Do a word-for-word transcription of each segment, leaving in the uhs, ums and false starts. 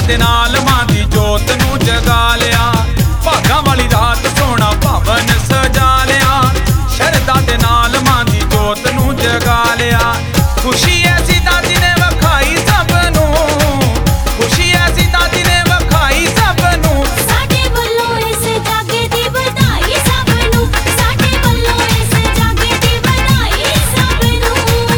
दे नाल मां दी जोत नू जगा लिया। भागां वाली रात सोना भवन सजा लिया। शरदा दे नाल मां दी जोत नू जगा लिया। खुशी ऐसी दादी ने वखाई सब नू, खुशी ऐसी दादी ने वखाई सब नू। साडे वल्लों इस जागे दी बधाई सब नू, साडे वल्लों इस जागे दी बधाई सब नू।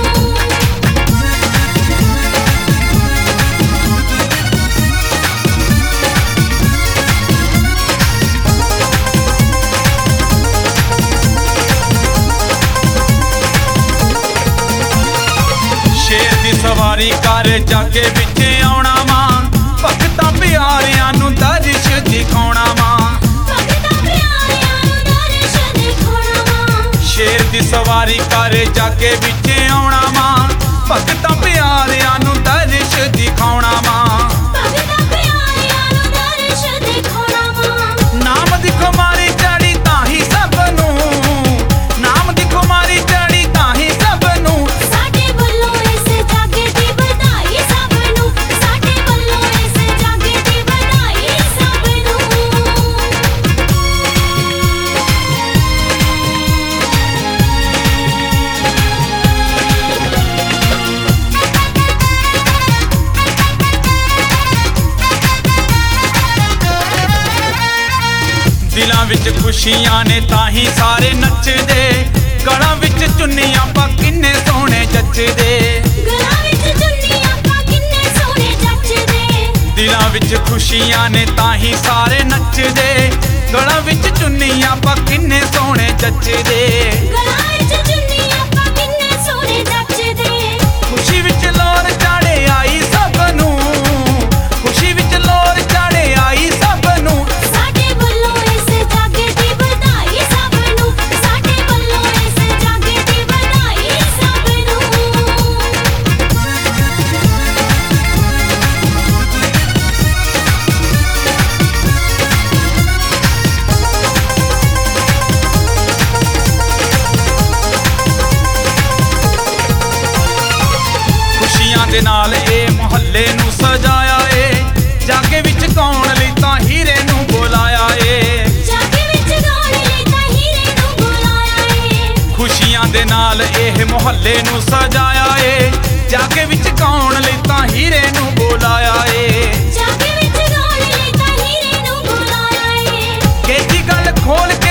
शेर दी सवारी कर जाके पिछे आउणा मां, भगतां प्यारियां नू दर्श दिखाउणा मां। भगतां प्यारियां नू दर्श दिखाउणा मां। शेर दी सवारी कर जाके पिछे आउणा मां, भगतां प्यारियां नू दर्श दिखाउणा मां। भगतां प्यारियां नू दर्श दिखाउणा मां। नाम दी खुमारी चढ़ी ताही सब नू, नाम दी खुमारी चढ़ी ताही सब नू। साडे वल्लों इस जागे दी बधाई सब नू, साडे वल्लों इस जागे दी बधाई सब नू। दिलां विच खुशियां ने ताही सारे नचदे, गलां विच चुन्नियां पा किन्ने सोहणे जचदे। गलां विच चुन्नियां पा किन्ने सोहणे जचदे। दिलां विच खुशियां ने ताही सारे नचदे, गलां विच चुन्नियां पा किन्ने सोहणे जचदे। गलां विच चुन्नियां पा किन्ने सोहणे जचदे। खुशी विच लोर चाड़े आई सब नू, खुशी विच लोर चाड़े आई सब नू। साडे वल्लों इस जागे दी बधाई सब नू, साडे वल्लों इस जागे दी बधाई सब नू। खुशियां दे नाल ए मुहल्ले नू सजाया ए, जागे विच कौन लीता हीरे नू बुलाया ए। जागे विच गाउण लई तां हीरे नू बुलाया ए। खुशियां दे नाल एह मुहल्ले नू सजाया ए, जागे विच कौन लीता हीरे नू बुलाया ए। जागे विच गाउण लई तां हीरे नू बुलाया ए। केजी गल खोल के